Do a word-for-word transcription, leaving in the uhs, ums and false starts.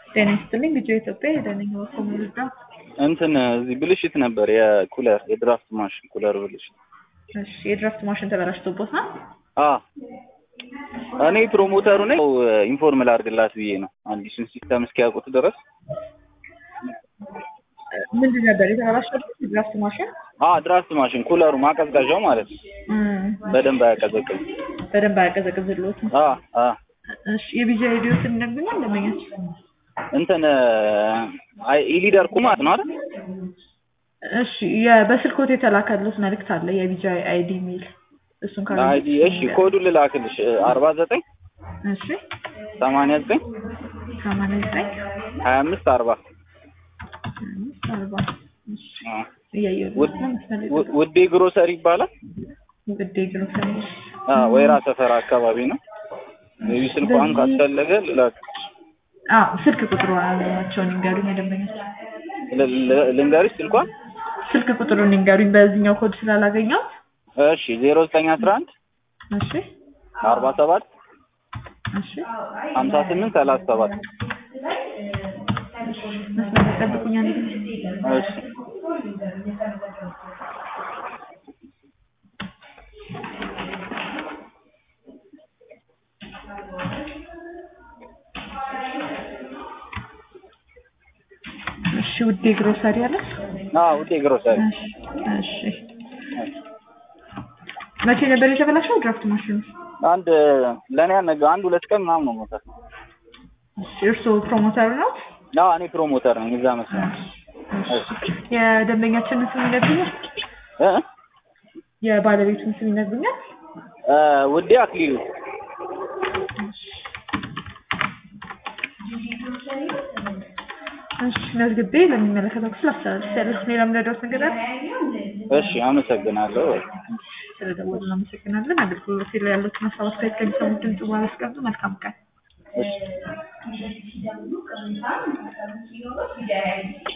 ጤና ይስጥልኝ ልጆ ኢትዮጵያ የደነኛ ወኮምልዳ እንትን እዚህ ብልሽት ነበር የኩለር የድራፍት ማሽን ኩለር ብልሽት። እሺ የድራፍት ማሽን ተበላሽቶበት ነው? አዎ እኔ ፕሮሞተሩ ነኝ። ኢንፎርም ላድርግላት ብዬ ነው አዲሱን ሲስተም እስኪያውቁት ድረስ። ምንድን ነበር የተበላሸው? ድራፍት ማሽን? አዎ ድራፍት ማሽን ኩለሩ ማቀዝቀዣው ማለት ነው። በደንብ አያቀዘቅዝም። በደንብ አያቀዘቅዝልዎትም? አዎ አዎ። እሺ የቢጂ አይዲዎትን ነግሩኛል ለማግኘት እንትን አይ ኢሊደር ኩማት ነው አይደል? እሺ የበስልኮት የተላከልዎት መልእክት አለ የቢጂ አይዲ ሚል እሱን ካለ አይዲ እሺ ኮዱን ልላክልሽ አርባ ዘጠኝ እሺ ሰማንያ ዘጠኝ ሰማንያ ዘጠኝ ሀያ አምስት አርባ አርባ እሺ አዎ ያየሁት ውዴ ግሮሰሪ ይባላል። ውዴ ግሮሰሪ አዎ ወይራ ሰፈር አካባቢ ነው። የቢ ስልኳን ካስፈለገ ልላክ። አዎ ስልክ ቁጥሩን ይንገሩኝ የደንበኞች ልንገርሽ ስልኳን ስልክ ቁጥሩን ይንገሩኝ በዚህኛው ኮድ ስላላገኘሁት። እሺ ዜሮ ዘጠኝ አስራ አንድ እሺ አርባ ሰባት እሺ ሀምሳ ስምንት ሰላሳ ሰባት መስመር ጠብቁኝ አንዴ። እሺ እሺ ውዴ ግሮሰሪ አለ? አዎ ውዴ ግሮሰሪ። እሺ መቼ ነበር የተበላሸው ድራፍት ማሽኑ? አንድ ለኔ ያነገ አንድ ሁለት ቀን ምናምን ነው ሞታ። እሺ እርስዎ ፕሮሞተር ነው? አዎ እኔ ፕሮሞተር ነኝ እዛ መስመር። የደንበኛችንን ስም ይነግሩኛል? እ የባለቤቱን ስም ይነግሩኛል? እ ውዴ አክሊሉ። እሺ መዝግቤ ለሚመለከተው ክፍል አስተላልፌያለሁ። ሌላ ምንድነው ነገር አለ? እሺ አመሰግናለሁ። ስለደወሉ አመሰግናለን። አገልግሎት ላይ ያሉትን ሀሳብ አስተያየት ከሚሰሙት ድምጽ በኋላ አስቀምጡ። መልካም ቀን። እሺ